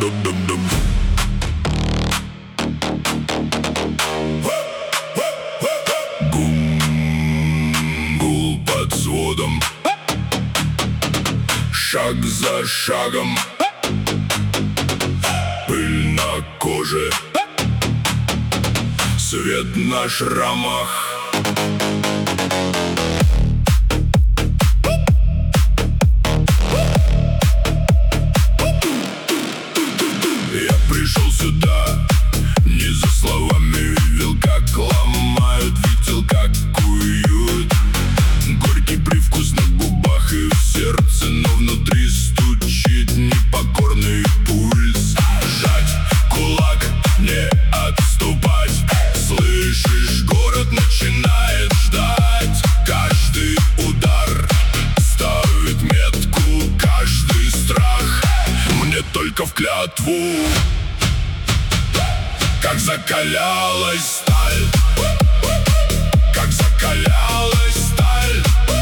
Гул под сводом, шаг за шагом, пыль на коже, свет на шрамах. Я пришел сюда не за словами, видел, как ломают, видел, как куют. Горький привкус на губах и в сердце, но внутри стучит непокорный пульс. Сжать кулак, не отступать. Слышишь, город начинает ждать. Каждый удар ставит метку, каждый страх мне только в клятву. Как закалялась сталь, как закалялась сталь,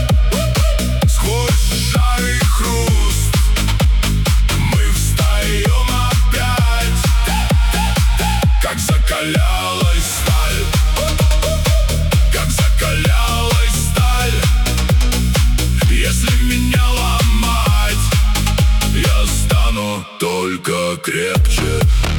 сквозь жар и хруст мы встаем опять. Как закалялась сталь, как закалялась сталь. Если меня ломать, я стану только крепче.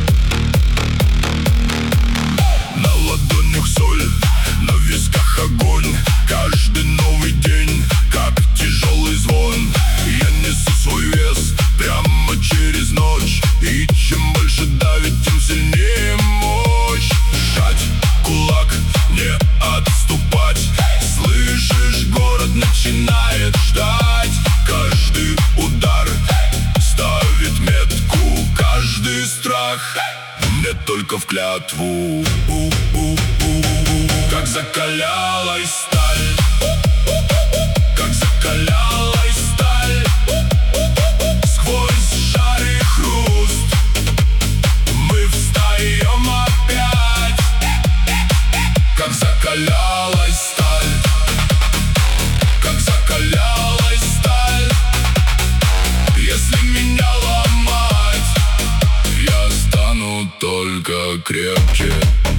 На ладонях соль, на висках огонь. Каждый новый день, как тяжелый звон. Я несу свой вес прямо через ночь, и чем больше давит, тем сильнее мощь. Сжать кулак, не отступать. Слышишь, город начинает ждать. Каждый удар ставит метку, каждый страх мне только в клятву. Как закалялась сталь, как закалялась сталь, сквозь жар и хруст мы встаем опять. Как закалялась сталь, как закалялась сталь. Если меня ломать, я стану только крепче.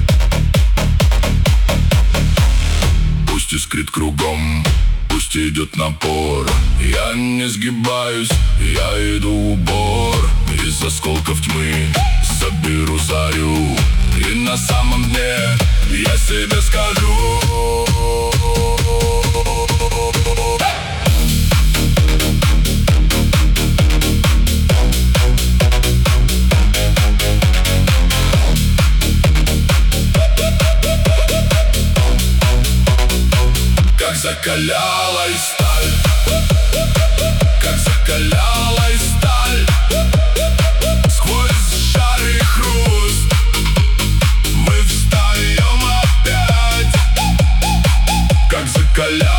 Пусть искрит кругом, пусть идет напор. Я не сгибаюсь, я иду в упор. Из осколков тьмы соберу зарю, и на самом дне я себе скажу: как закалялась сталь, как закалялась сталь, сквозь жар и хруст мы встаем опять. Как закалялась